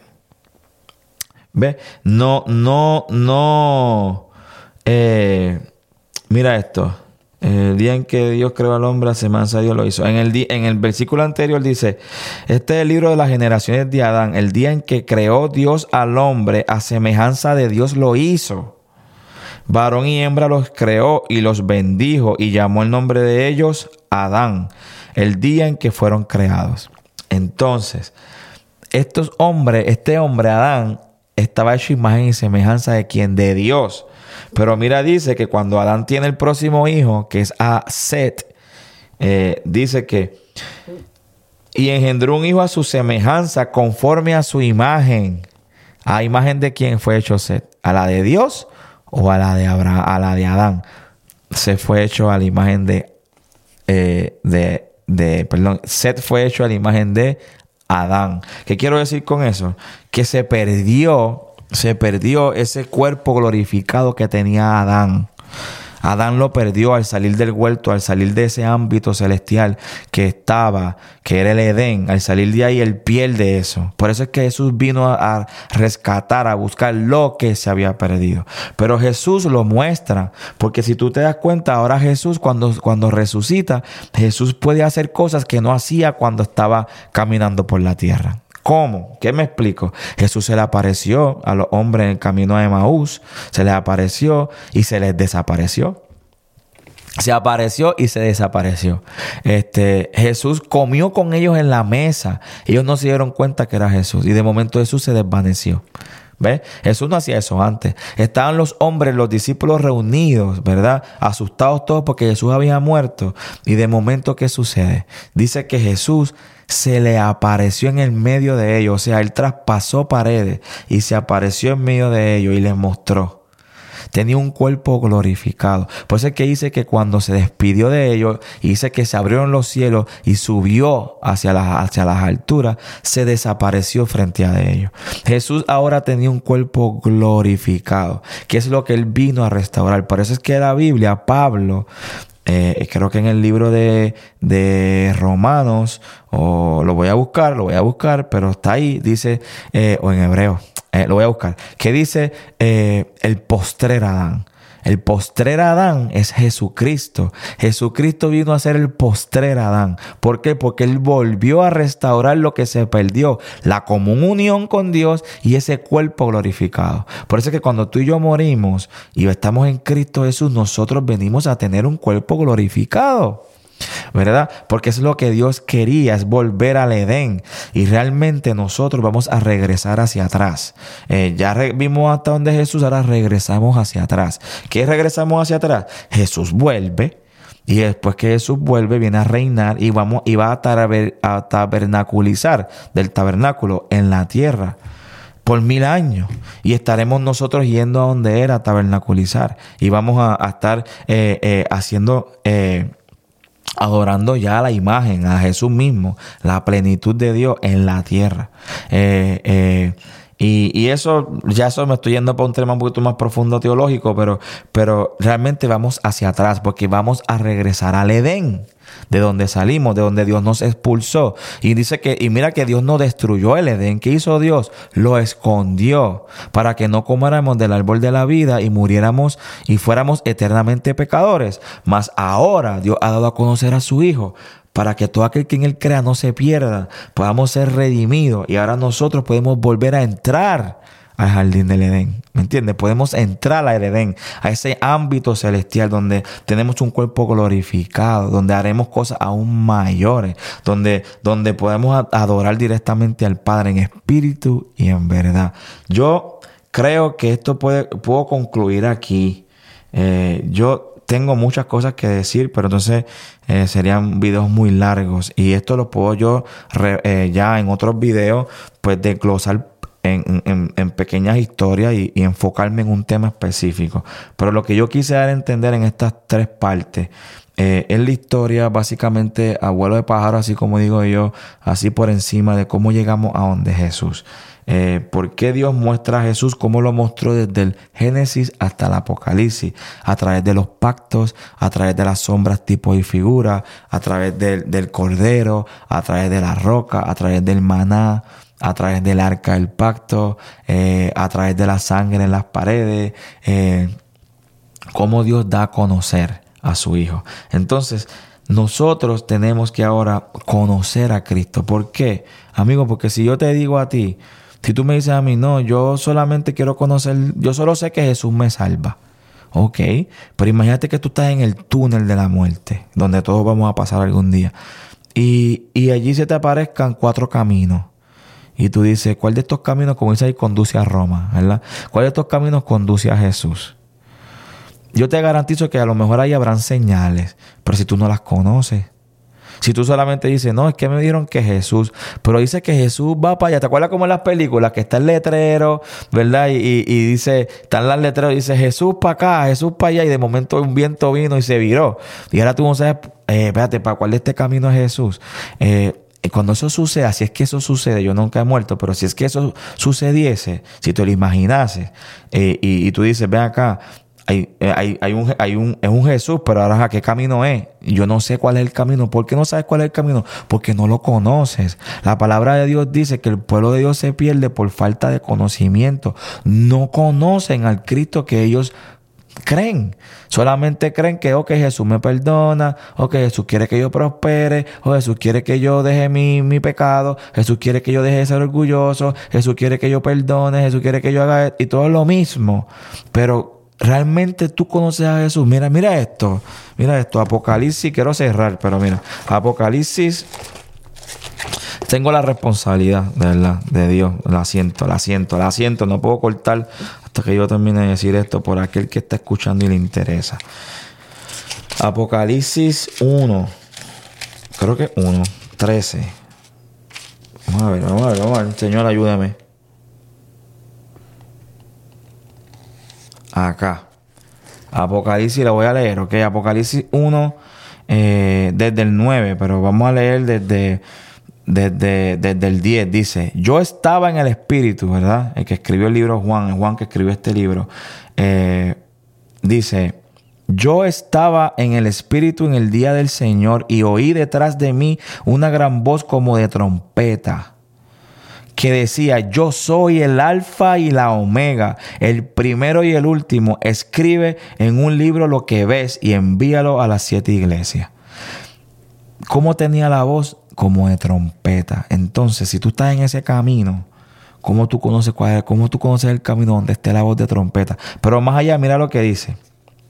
¿Ve? No, no, no. Eh, mira esto. El día en que Dios creó al hombre, a semejanza de Dios lo hizo. En el, di- en el versículo anterior dice, este es el libro de las generaciones de Adán. El día en que creó Dios al hombre, a semejanza de Dios lo hizo. Varón y hembra los creó y los bendijo y llamó el nombre de ellos Adán, el día en que fueron creados. Entonces, estos hombres, este hombre Adán, estaba hecho imagen y semejanza de quien, de Dios. Pero mira, dice que cuando Adán tiene el próximo hijo, que es a Set, eh, dice que y engendró un hijo a su semejanza, conforme a su imagen. ¿A imagen de quién fue hecho Set? ¿A la de Dios o a la de Abraham, a la de Adán? Se fue hecho a la imagen de, eh, de, de, perdón, Set fue hecho a la imagen de Adán. ¿Qué quiero decir con eso? Que se perdió Se perdió ese cuerpo glorificado que tenía Adán. Adán lo perdió al salir del huerto, al salir de ese ámbito celestial que estaba, que era el Edén. Al salir de ahí, él pierde eso. Por eso es que Jesús vino a, a rescatar, a buscar lo que se había perdido. Pero Jesús lo muestra, porque si tú te das cuenta, ahora Jesús cuando, cuando resucita, Jesús puede hacer cosas que no hacía cuando estaba caminando por la tierra. ¿Cómo? ¿Qué me explico? Jesús se le apareció a los hombres en el camino a Emaús, se les apareció y se les desapareció. Se apareció y se desapareció. Este, Jesús comió con ellos en la mesa. Ellos no se dieron cuenta que era Jesús. Y de momento Jesús se desvaneció. ¿Ves? Jesús no hacía eso antes. Estaban los hombres, los discípulos reunidos, ¿verdad? Asustados todos porque Jesús había muerto. Y de momento, ¿qué sucede? Dice que Jesús se le apareció en el medio de ellos. O sea, él traspasó paredes y se apareció en medio de ellos y les mostró. tenía un cuerpo glorificado. Por eso es que dice que cuando se despidió de ellos, y dice que se abrieron los cielos y subió hacia las, hacia las alturas, se desapareció frente a ellos. Jesús ahora tenía un cuerpo glorificado, que es lo que él vino a restaurar. Por eso es que la Biblia, Pablo, Eh, creo que en el libro de, de Romanos, o lo voy a buscar, lo voy a buscar, pero está ahí, dice, eh, o en hebreo, eh, lo voy a buscar, que dice eh, el postrer Adán. El postrer Adán es Jesucristo. Jesucristo vino a ser el postrer Adán. ¿Por qué? Porque Él volvió a restaurar lo que se perdió, la común unión con Dios y ese cuerpo glorificado. Por eso es que cuando tú y yo morimos y estamos en Cristo Jesús, nosotros venimos a tener un cuerpo glorificado, ¿verdad? Porque es lo que Dios quería, es volver al Edén, y realmente nosotros vamos a regresar hacia atrás. Eh, ya re- vimos hasta donde Jesús, ahora regresamos hacia atrás. ¿Qué regresamos hacia atrás? Jesús vuelve, y después que Jesús vuelve viene a reinar y, vamos, y va a, taber- a tabernaculizar del tabernáculo en la tierra por mil años, y estaremos nosotros yendo a donde era tabernaculizar, y vamos a, a estar eh, eh, haciendo eh, adorando ya la imagen, a Jesús mismo, la plenitud de Dios en la tierra. Eh, eh, y, y eso, ya eso me estoy yendo para un tema un poquito más profundo teológico, pero, pero realmente vamos hacia atrás, porque vamos a regresar al Edén, de donde salimos, de donde Dios nos expulsó. Y dice que, y mira que Dios no destruyó el Edén. ¿Qué hizo Dios? Lo escondió para que no comiéramos del árbol de la vida y muriéramos y fuéramos eternamente pecadores. Mas ahora Dios ha dado a conocer a su Hijo, para que todo aquel que en Él crea no se pierda, podamos ser redimidos, y ahora nosotros podemos volver a entrar al jardín del Edén. ¿Me entiendes? Podemos entrar al Edén, a ese ámbito celestial donde tenemos un cuerpo glorificado, donde haremos cosas aún mayores, donde, donde podemos adorar directamente al Padre en espíritu y en verdad. Yo creo que esto puede, puedo concluir aquí. Eh, yo tengo muchas cosas que decir, pero entonces eh, serían videos muy largos, y esto lo puedo yo re, eh, ya en otros videos pues desglosar En, en, en pequeñas historias y, y enfocarme en un tema específico. Pero lo que yo quise dar a entender en estas tres partes eh, es la historia, básicamente a vuelo de pájaro, así como digo yo, así por encima, de cómo llegamos a donde Jesús. Eh, ¿Por qué Dios muestra a Jesús? ¿Cómo lo mostró desde el Génesis hasta el Apocalipsis? A través de los pactos, a través de las sombras, tipos y figuras, a través del, del cordero, a través de la roca, a través del maná, a través del arca del pacto, eh, a través de la sangre en las paredes, eh, cómo Dios da a conocer a su Hijo. Entonces, nosotros tenemos que ahora conocer a Cristo. ¿Por qué? Amigo, porque si yo te digo a ti, si tú me dices a mí, no, yo solamente quiero conocer, yo solo sé que Jesús me salva. Ok, pero imagínate que tú estás en el túnel de la muerte, donde todos vamos a pasar algún día, y, y allí se te aparezcan cuatro caminos. Y tú dices, ¿cuál de estos caminos, como dice ahí, conduce a Roma? ¿Verdad? ¿Cuál de estos caminos conduce a Jesús? Yo te garantizo que a lo mejor ahí habrán señales, pero si tú no las conoces, si tú solamente dices, no, es que me dijeron que Jesús, pero dice que Jesús va para allá. ¿Te acuerdas como en las películas que está el letrero, verdad? Y, y, y dice, están las letreros, dice Jesús para acá, Jesús para allá, y de momento un viento vino y se viró. Y ahora tú no sabes, eh, espérate, ¿para cuál de este camino es Jesús? Eh, Y cuando eso suceda, si es que eso sucede, yo nunca he muerto, pero si es que eso sucediese, si te lo imaginases, eh, y, y tú dices, ven acá, hay, hay, hay, un, hay un, es un Jesús, pero ahora ¿a qué camino es? Yo no sé cuál es el camino. ¿Por qué no sabes cuál es el camino? Porque no lo conoces. La palabra de Dios dice que el pueblo de Dios se pierde por falta de conocimiento. No conocen al Cristo que ellos creen. Solamente creen que, ok, Jesús me perdona, ok, Jesús quiere que yo prospere, o Jesús quiere que yo deje mi, mi pecado, Jesús quiere que yo deje de ser orgulloso, Jesús quiere que yo perdone, Jesús quiere que yo haga, y todo lo mismo. Pero realmente tú conoces a Jesús. Mira, mira esto, mira esto, Apocalipsis, quiero cerrar, pero mira, Apocalipsis, tengo la responsabilidad, de verdad, de Dios, la siento, la siento, la siento, no puedo cortar hasta que yo termine de decir esto por aquel que está escuchando y le interesa. Apocalipsis uno, creo que uno, trece. Vamos a ver, vamos a ver, vamos a ver, Señor, ayúdame. Acá, Apocalipsis, lo voy a leer, ¿ok? Apocalipsis uno, eh, desde el nueve, pero vamos a leer desde, desde, desde el diez. Dice, yo estaba en el Espíritu, ¿verdad? El que escribió el libro Juan, Juan que escribió este libro. Eh, dice, yo estaba en el Espíritu en el día del Señor y oí detrás de mí una gran voz como de trompeta, que decía, yo soy el alfa y la omega, el primero y el último. Escribe en un libro lo que ves y envíalo a las siete iglesias. ¿Cómo tenía la voz? Como de trompeta. Entonces, si tú estás en ese camino, ¿cómo tú conoces cuál es? ¿Cómo tú conoces el camino donde esté la voz de trompeta? Pero más allá, mira lo que dice.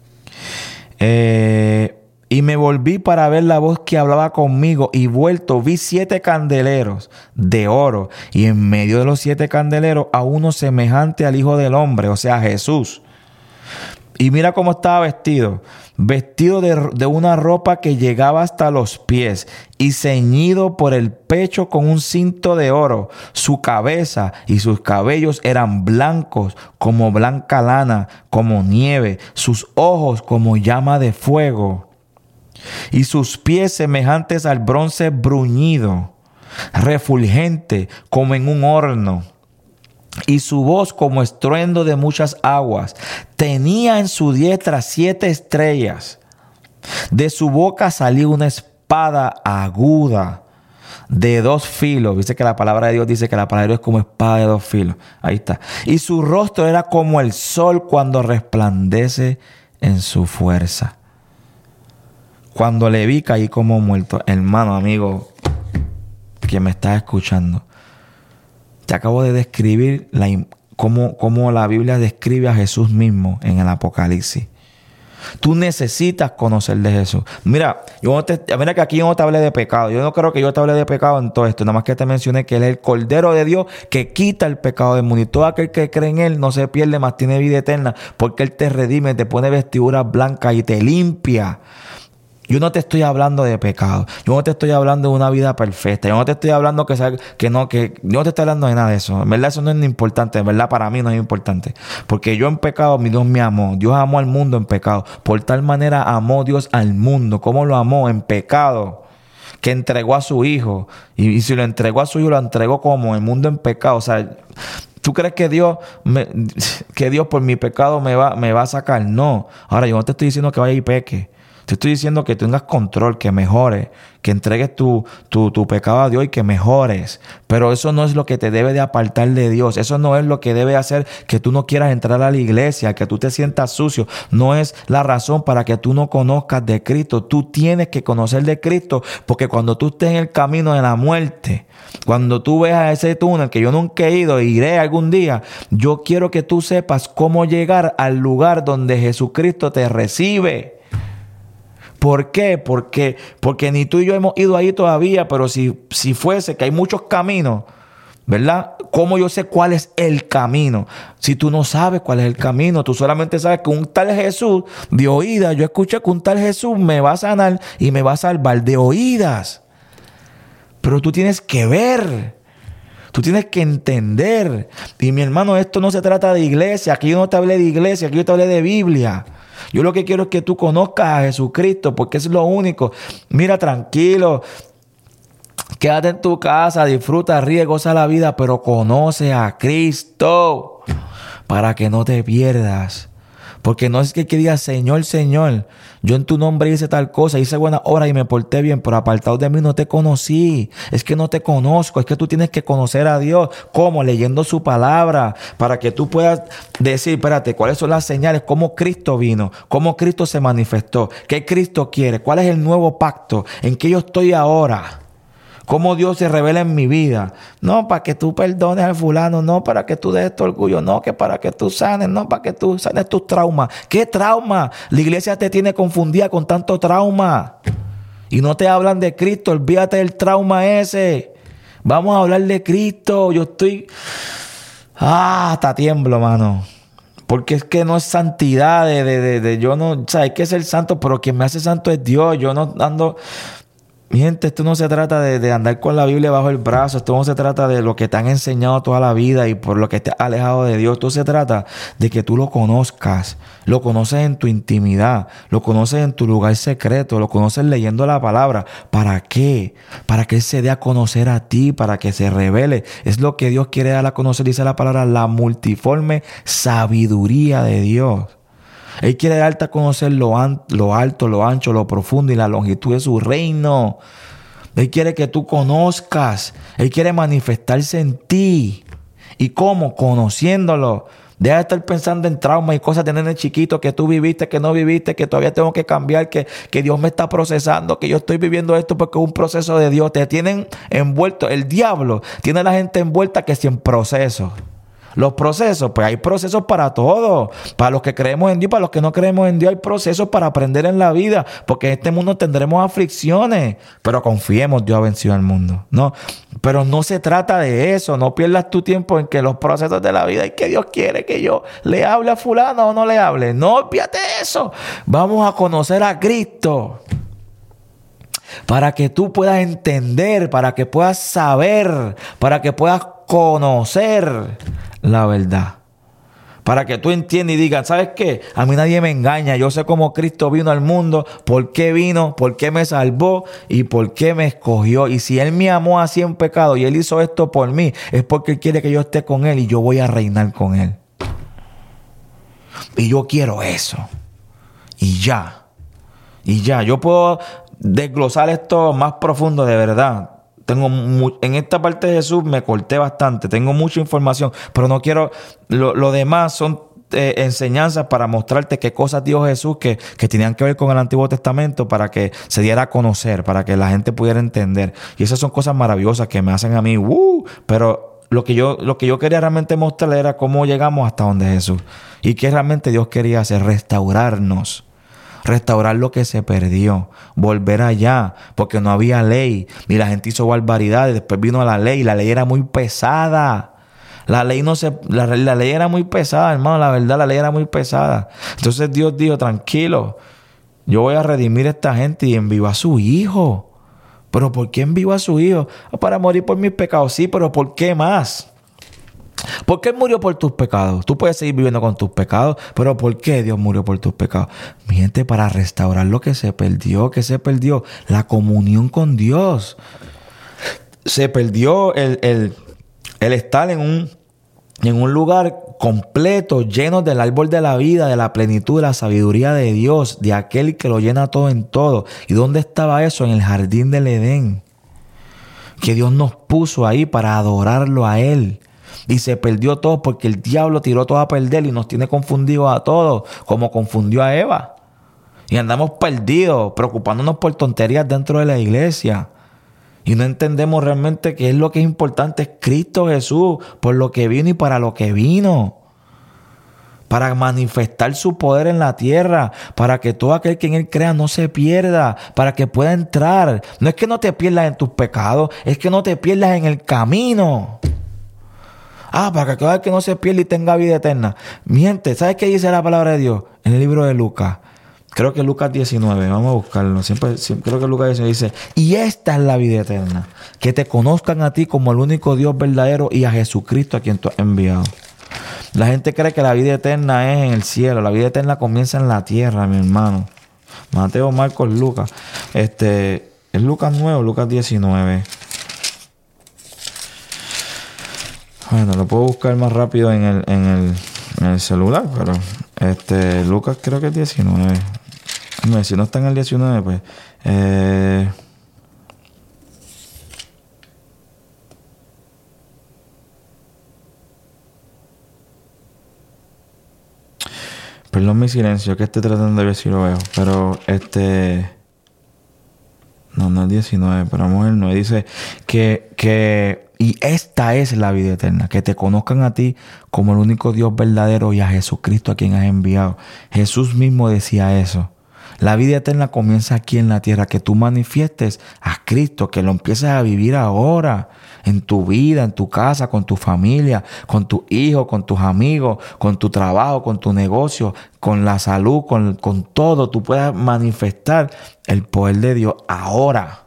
Eh... Y me volví para ver la voz que hablaba conmigo, y vuelto vi siete candeleros de oro, y en medio de los siete candeleros a uno semejante al Hijo del Hombre, o sea, Jesús. Y mira cómo estaba vestido, vestido de, de una ropa que llegaba hasta los pies y ceñido por el pecho con un cinto de oro. Su cabeza y sus cabellos eran blancos como blanca lana, como nieve, sus ojos como llama de fuego, y sus pies semejantes al bronce bruñido, refulgente como en un horno, y su voz como estruendo de muchas aguas. Tenía en su diestra siete estrellas. De su boca salía una espada aguda de dos filos. Dice que la palabra de Dios dice que la palabra de Dios es como espada de dos filos. Ahí está. Y su rostro era como el sol cuando resplandece en su fuerza. Cuando le vi, caí como muerto. Hermano, amigo, que me estás escuchando, te acabo de describir la, cómo, cómo la Biblia describe a Jesús mismo en el Apocalipsis. Tú necesitas conocer de Jesús. Mira, yo no te, mira que aquí yo no te hablé de pecado. Yo no creo que yo te hablé de pecado en todo esto. Nada más que te mencioné que Él es el Cordero de Dios que quita el pecado del mundo. Y todo aquel que cree en Él no se pierde, más tiene vida eterna. Porque Él te redime, te pone vestiduras blancas y te limpia. Yo no te estoy hablando de pecado. Yo no te estoy hablando de una vida perfecta. Yo no te estoy hablando que, que no, que yo no te estoy hablando de nada de eso. En verdad eso no es importante. En verdad para mí no es importante. Porque yo en pecado, mi Dios me amó. Dios amó al mundo en pecado. Por tal manera amó Dios al mundo. ¿Cómo lo amó? En pecado. Que entregó a su hijo. Y, y si lo entregó a su hijo, lo entregó como el mundo en pecado. O sea, ¿tú crees que Dios, me, que Dios por mi pecado me va, me va a sacar? No. Ahora, yo no te estoy diciendo que vaya y peque. Te estoy diciendo que tengas control, que mejores, que entregues tu, tu, tu pecado a Dios y que mejores. Pero eso no es lo que te debe de apartar de Dios. Eso no es lo que debe hacer que tú no quieras entrar a la iglesia, que tú te sientas sucio. No es la razón para que tú no conozcas de Cristo. Tú tienes que conocer de Cristo, porque cuando tú estés en el camino de la muerte, cuando tú veas ese túnel que yo nunca he ido e iré algún día, yo quiero que tú sepas cómo llegar al lugar donde Jesucristo te recibe. ¿Por qué? Porque, porque ni tú y yo hemos ido ahí todavía, pero si, si fuese que hay muchos caminos, ¿verdad? ¿Cómo yo sé cuál es el camino? Si tú no sabes cuál es el camino, tú solamente sabes que un tal Jesús, de oídas, yo escuché que un tal Jesús me va a sanar y me va a salvar de oídas. Pero tú tienes que ver. Tú tienes que entender. Y mi hermano, esto no se trata de iglesia. Aquí yo no te hablé de iglesia, aquí yo te hablé de Biblia. Yo lo que quiero es que tú conozcas a Jesucristo, porque es lo único. Mira, tranquilo, quédate en tu casa, disfruta, ríe, goza la vida, pero conoce a Cristo para que no te pierdas. Porque no es que, que digas, Señor, Señor, yo en tu nombre hice tal cosa, hice buena obra y me porté bien, pero apartado de mí no te conocí. Es que no te conozco, es que tú tienes que conocer a Dios. ¿Cómo? Leyendo su palabra, para que tú puedas decir, espérate, ¿cuáles son las señales? ¿Cómo Cristo vino? ¿Cómo Cristo se manifestó? ¿Qué Cristo quiere? ¿Cuál es el nuevo pacto? ¿En qué yo estoy ahora? ¿Cómo Dios se revela en mi vida? No para que tú perdones al fulano, no para que tú des tu orgullo, no que para que tú sanes, no para que tú sanes tus traumas. ¿Qué trauma? La iglesia te tiene confundida con tanto trauma. Y no te hablan de Cristo, olvídate del trauma ese. Vamos a hablar de Cristo. Yo estoy... Ah, hasta tiemblo, mano. Porque es que no es santidad de, de, de, de yo no... O sea, hay que ser santo, pero quien me hace santo es Dios. Yo no ando... Mi gente, esto no se trata de, de andar con la Biblia bajo el brazo. Esto no se trata de lo que te han enseñado toda la vida y por lo que te has alejado de Dios. Esto se trata de que tú lo conozcas. Lo conoces en tu intimidad. Lo conoces en tu lugar secreto. Lo conoces leyendo la palabra. ¿Para qué? Para que Él se dé a conocer a ti. Para que se revele. Es lo que Dios quiere dar a conocer. Dice la palabra, la multiforme sabiduría de Dios. Él quiere darte a conocer lo, an- lo alto, lo ancho, lo profundo y la longitud de su reino. Él quiere que tú conozcas. Él quiere manifestarse en ti. ¿Y cómo? Conociéndolo. Deja de estar pensando en traumas y cosas de nene chiquito que tú viviste, que no viviste, que todavía tengo que cambiar, que, que Dios me está procesando, que yo estoy viviendo esto porque es un proceso de Dios. Te tienen envuelto. El diablo tiene a la gente envuelta que sin proceso. Los procesos, pues hay procesos para todo. Para los que creemos en Dios, para los que no creemos en Dios, hay procesos para aprender en la vida. Porque en este mundo tendremos aflicciones. Pero confiemos, Dios ha vencido al mundo. No, pero no se trata de eso. No pierdas tu tiempo en que los procesos de la vida y que Dios quiere que yo le hable a fulano o no le hable. No olvídate de eso. Vamos a conocer a Cristo. Para que tú puedas entender, para que puedas saber, para que puedas conocer la verdad. Para que tú entiendas y digas, ¿sabes qué? A mí nadie me engaña. Yo sé cómo Cristo vino al mundo, por qué vino, por qué me salvó y por qué me escogió. Y si Él me amó así en pecado y Él hizo esto por mí, es porque Él quiere que yo esté con Él y yo voy a reinar con Él. Y yo quiero eso. Y ya. Y ya. Yo puedo desglosar esto más profundo de verdad. Tengo mu- en esta parte de Jesús me corté bastante. Tengo mucha información, pero no quiero... Lo, lo demás son eh, enseñanzas para mostrarte qué cosas dijo Jesús que, que tenían que ver con el Antiguo Testamento para que se diera a conocer, para que la gente pudiera entender. Y esas son cosas maravillosas que me hacen a mí... ¡Uh! Pero lo que yo, lo que yo quería realmente mostrarle era cómo llegamos hasta donde Jesús. Y qué realmente Dios quería hacer, restaurarnos. Restaurar lo que se perdió, volver allá, porque no había ley, y la gente hizo barbaridades. Después vino la ley, y la ley era muy pesada. La ley no se, la, la ley era muy pesada, hermano, la verdad, la ley era muy pesada. Entonces Dios dijo, tranquilo, yo voy a redimir a esta gente y envió a su hijo. ¿Pero por qué envió a su hijo? Para morir por mis pecados, sí, pero ¿por qué más? ¿Por qué Él murió por tus pecados? Tú puedes seguir viviendo con tus pecados, pero ¿por qué Dios murió por tus pecados? Mi gente, para restaurar lo que se perdió. ¿Qué se perdió? La comunión con Dios. Se perdió el, el, el estar en un, en un lugar completo, lleno del árbol de la vida, de la plenitud, de la sabiduría de Dios, de aquel que lo llena todo en todo. ¿Y dónde estaba eso? En el jardín del Edén. Que Dios nos puso ahí para adorarlo a Él. Y se perdió todo porque el diablo tiró todo a perder y nos tiene confundidos a todos, como confundió a Eva. Y andamos perdidos, preocupándonos por tonterías dentro de la iglesia. Y no entendemos realmente qué es lo que es importante. Es Cristo Jesús, por lo que vino y para lo que vino. Para manifestar su poder en la tierra, para que todo aquel que en Él crea no se pierda, para que pueda entrar. No es que no te pierdas en tus pecados, es que no te pierdas en el camino. Ah, para que cada que no se pierda y tenga vida eterna. Miente, ¿sabes qué dice la palabra de Dios? En el libro de Lucas. Creo que Lucas diecinueve, vamos a buscarlo. Siempre, siempre creo que Lucas diecinueve dice, y esta es la vida eterna, que te conozcan a ti como el único Dios verdadero y a Jesucristo a quien tú has enviado. La gente cree que la vida eterna es en el cielo. La vida eterna comienza en la tierra, mi hermano. Mateo, Marcos, Lucas. Este, es Lucas nueve, Lucas diecinueve. Bueno, lo puedo buscar más rápido en el, en el, en el celular, pero este Lucas creo que es diecinueve. No, si no está en el diecinueve, pues... Eh, perdón mi silencio, que estoy tratando de ver si lo veo. Pero este... No, no es diecinueve, pero vamos a ver, no. Dice que... que y esta es la vida eterna, que te conozcan a ti como el único Dios verdadero y a Jesucristo a quien has enviado. Jesús mismo decía eso. La vida eterna comienza aquí en la tierra, que tú manifiestes a Cristo, que lo empieces a vivir ahora, en tu vida, en tu casa, con tu familia, con tus hijos, con tus amigos, con tu trabajo, con tu negocio, con la salud, con, con todo. Tú puedas manifestar el poder de Dios ahora.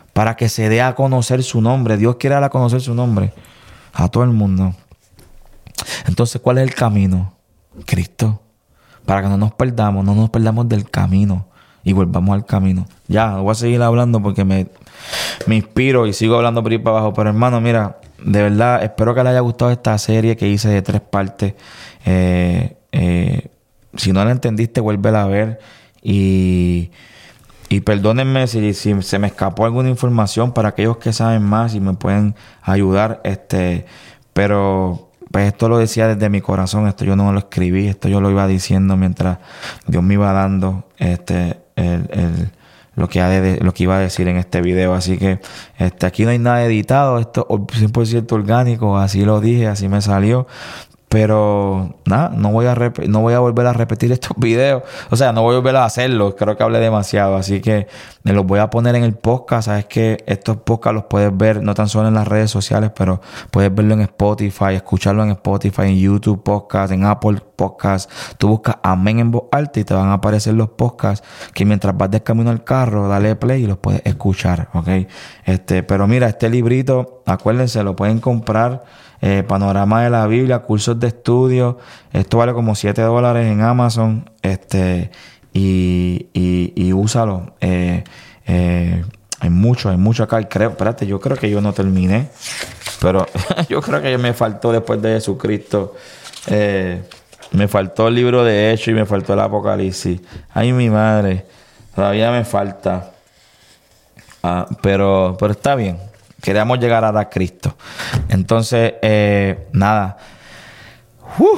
para que se dé a conocer su nombre. Dios quiere dar a conocer su nombre a todo el mundo. Entonces, ¿cuál es el camino? Cristo. Para que no nos perdamos, no nos perdamos del camino y volvamos al camino. Ya, no voy a seguir hablando porque me, me inspiro y sigo hablando por ahí para abajo. Pero hermano, mira, de verdad, espero que les haya gustado esta serie que hice de tres partes. Eh, eh, si no la entendiste, vuélvela a ver. Y, y perdónenme si, si se me escapó alguna información para aquellos que saben más y me pueden ayudar. Este, pero... Pues esto lo decía desde mi corazón, esto yo no lo escribí, esto yo lo iba diciendo mientras Dios me iba dando este el, el, lo, que ha de, lo que iba a decir en este video. Así que este aquí no hay nada editado, esto es cien por ciento orgánico, así lo dije, así me salió. Pero nada, no voy a rep- no voy a volver a repetir estos videos. O sea, no voy a volver a hacerlos. Creo que hablé demasiado. Así que me los voy a poner en el podcast. Sabes que estos podcasts los puedes ver no tan solo en las redes sociales, pero puedes verlo en Spotify, escucharlo en Spotify, en YouTube Podcast, en Apple Podcast. Tú buscas Amén en voz alta y te van a aparecer los podcasts que mientras vas de camino al carro, dale play y los puedes escuchar. ¿Ok? Este, pero mira, este librito, acuérdense, lo pueden comprar. Eh, Panorama de la Biblia, cursos de estudio. Esto vale como siete dólares en Amazon. Este, y, y, y úsalo. Eh, eh, hay mucho, hay mucho acá. Y creo, espérate, yo creo que yo no terminé. Pero yo creo que me faltó después de Jesucristo. Eh, me faltó el libro de Hechos y me faltó el Apocalipsis. Ay, mi madre. Todavía me falta. Ah, pero, pero está bien. Queremos llegar a dar a Cristo. Entonces, eh, nada. Uh.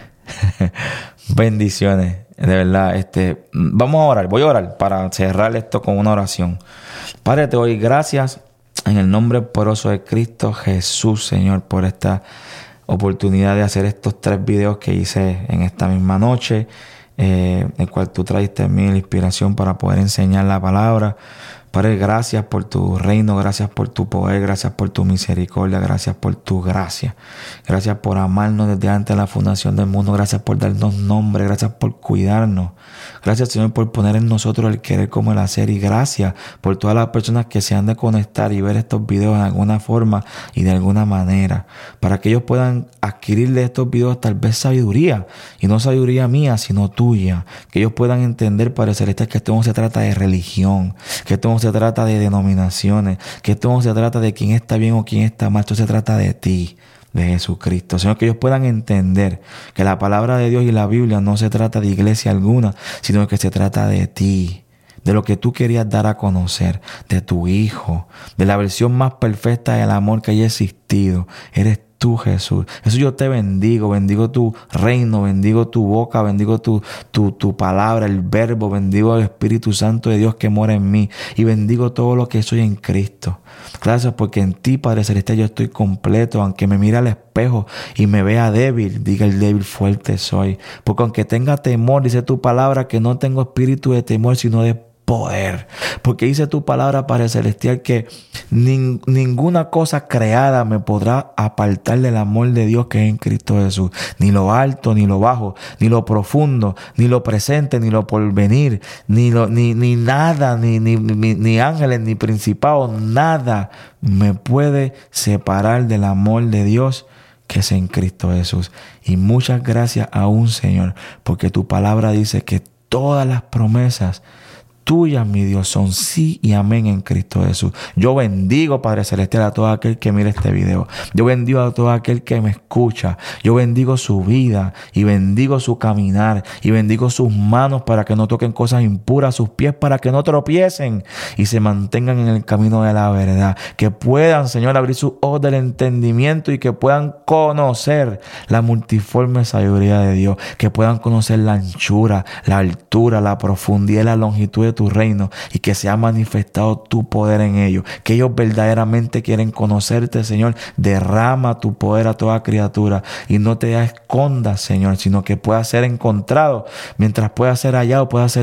Bendiciones. De verdad. Este, vamos a orar. Voy a orar para cerrar esto con una oración. Padre, te doy gracias en el nombre poderoso de Cristo Jesús, Señor, por esta oportunidad de hacer estos tres videos que hice en esta misma noche. Eh, el cual tú trajiste en mí la inspiración para poder enseñar la palabra. Padre, gracias por tu reino, gracias por tu poder, gracias por tu misericordia, gracias por tu gracia. Gracias por amarnos desde antes de la fundación del mundo, gracias por darnos nombre, gracias por cuidarnos. Gracias, Señor, por poner en nosotros el querer como el hacer, y gracias por todas las personas que se han de conectar y ver estos videos en alguna forma y de alguna manera, para que ellos puedan adquirir de estos videos tal vez sabiduría, y no sabiduría mía, sino tuya. Que ellos puedan entender, Padre Celestial, que esto no se trata de religión, que esto no se trata de denominaciones, que esto no se trata de quién está bien o quién está mal, esto se trata de ti, de Jesucristo. Señor, que ellos puedan entender que la palabra de Dios y la Biblia no se trata de iglesia alguna, sino que se trata de ti, de lo que tú querías dar a conocer, de tu Hijo, de la versión más perfecta del amor que haya existido. Eres tú, Jesús. Eso yo te bendigo, bendigo tu reino, bendigo tu boca, bendigo tu, tu, tu palabra, el verbo, bendigo al Espíritu Santo de Dios que mora en mí, y bendigo todo lo que soy en Cristo. Gracias porque en ti, Padre Celestial, yo estoy completo. Aunque me mire al espejo y me vea débil, diga el débil, fuerte soy. Porque aunque tenga temor, dice tu palabra que no tengo espíritu de temor, sino de poder. Porque dice tu palabra, Padre Celestial, que nin, ninguna cosa creada me podrá apartar del amor de Dios que es en Cristo Jesús. Ni lo alto, ni lo bajo, ni lo profundo, ni lo presente, ni lo porvenir, ni lo, ni, ni nada, ni, ni, ni, ni ángeles, ni principados, nada me puede separar del amor de Dios que es en Cristo Jesús. Y muchas gracias aún, Señor, porque tu palabra dice que todas las promesas tuyas, mi Dios, son sí y amén en Cristo Jesús. Yo bendigo, Padre Celestial, a todo aquel que mire este video. Yo bendigo a todo aquel que me escucha. Yo bendigo su vida y bendigo su caminar y bendigo sus manos para que no toquen cosas impuras, sus pies para que no tropiecen y se mantengan en el camino de la verdad. Que puedan, Señor, abrir sus ojos del entendimiento y que puedan conocer la multiforme sabiduría de Dios. Que puedan conocer la anchura, la altura, la profundidad y la longitud de tu reino, y que se ha manifestado tu poder en ellos. Que ellos verdaderamente quieren conocerte, Señor. Derrama tu poder a toda criatura y no te escondas, Señor, sino que pueda ser encontrado mientras pueda ser hallado, pueda ser buscado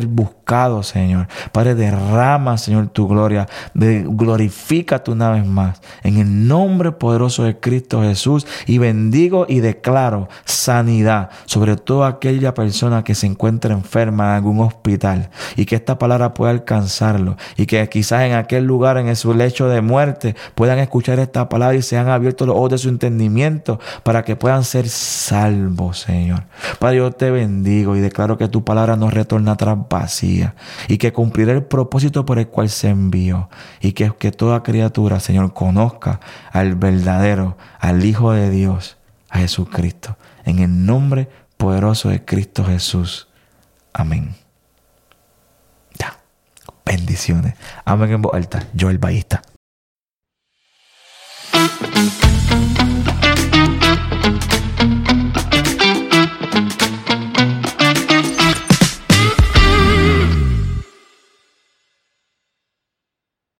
ofuscado, Señor. Padre, derrama, Señor, tu gloria. De, glorifícate una vez más. En el nombre poderoso de Cristo Jesús. Y bendigo y declaro sanidad sobre toda aquella persona que se encuentra enferma en algún hospital. Y que esta palabra pueda alcanzarlo. Y que quizás en aquel lugar, en su lecho de muerte, puedan escuchar esta palabra y sean abiertos los ojos de su entendimiento para que puedan ser salvos, Señor. Padre, yo te bendigo y declaro que tu palabra no retorna atrás vacía y que cumplirá el propósito por el cual se envió y que, que toda criatura, Señor, conozca al verdadero, al Hijo de Dios, a Jesucristo. En el nombre poderoso de Cristo Jesús. Amén. Ya. Bendiciones. Amén en voz alta. Joel Ballista.